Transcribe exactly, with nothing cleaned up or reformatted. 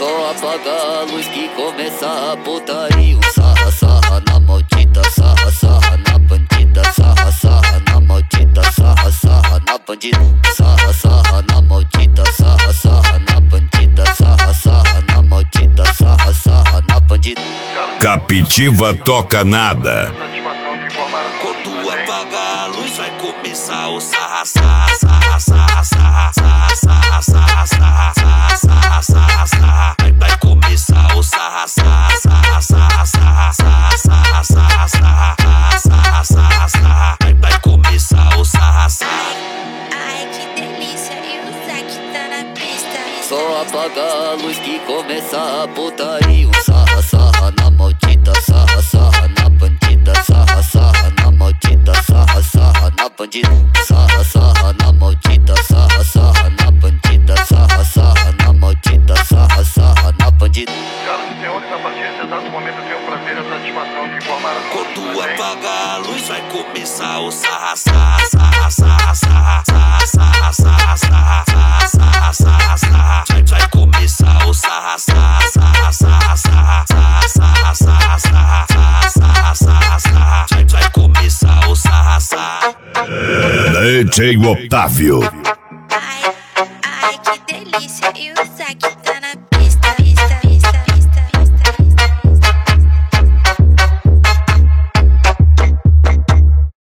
Só apaga a luz que começa a putaria. Sarra, sarra na maldita, sarra, sarra na bandida. Sarra, sarra na maldita, sarra, sarra na bandida. Sarra, sarra na maldita, sarra, sarra na bandida. Sarra, sarra na maldita, sarra, sarra na bandida. Captiva toca nada. Quando apagar a luz vai começar o sarra, sarra, sarra, sarra, sarra, sarra, sarra, sarra, sarra, sarra, sarra, sarra. Vai, vai começar o sarra, sarra, sarra, sarra, sarra, sarra, sarra, sarra, sarra, sarra, sarra, sarra. Vai, vai começar o sarra, sarra. Ai, que delícia, e o Zack tá na pista. Só apaga a luz que começa a putaria. Sarra, sarra na maldita, sarra, sarra na bandida. Sarra, sarra na maldita, sarra, sarra na bandida. Sarra, sarra na maldita, sarra, sarra na bandida. Sarra, sarra na maldita, sarra, sarra na bandida. Senhoras e senhores, a partir desse exato momento eu tenho o prazer e a satisfação de informar a todos Quando vocês. apagar a luz vai começar o sarra, sarra, sarra, sarra, sarra, sarra, sarra, sarra, sarra, sarra, sarra, sarra. Vai, vai começar o sarra, sarra, sarra, sarra, sarra, sarra, sarra, sarra, sarra, sarra, sarra, sarra. Vai, vai começar o sarra, sarra. D J Otávio. Ai, ai, que delícia, e o